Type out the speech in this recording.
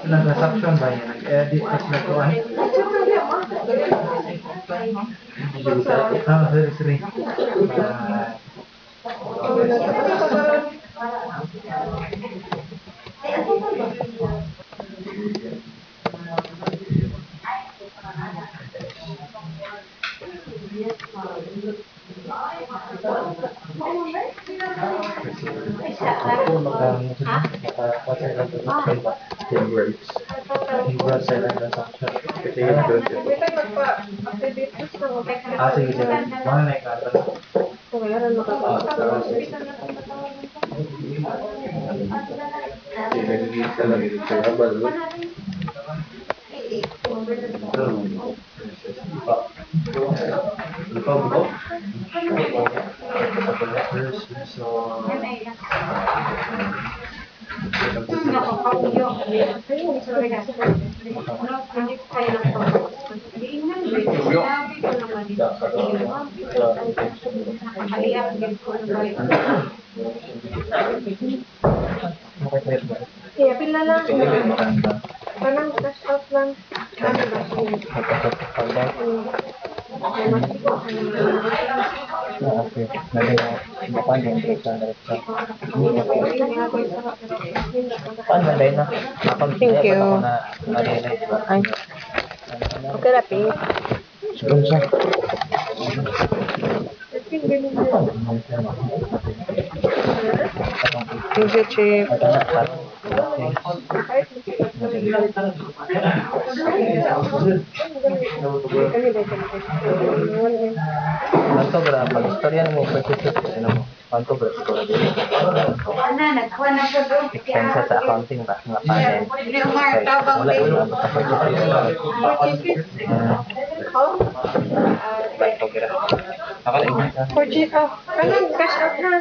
nag-suction ba niya? Nag-edit ka sila ko ay. Sorry, sorry. Sige, sige. Mga na ikatas. Iya, pila lang. Parang cash out lang. Ano ba? Thank you. Ay. Okay, Rapi. Thank you, Chief. Kanto berapa? Istorya mo purchases ano mo? Kanto berapa? Expenses sa accounting ba? Nga panel. Wala yun ang sa purchases. Kanto berapa? Nakalimutan ka. Anong cash out na?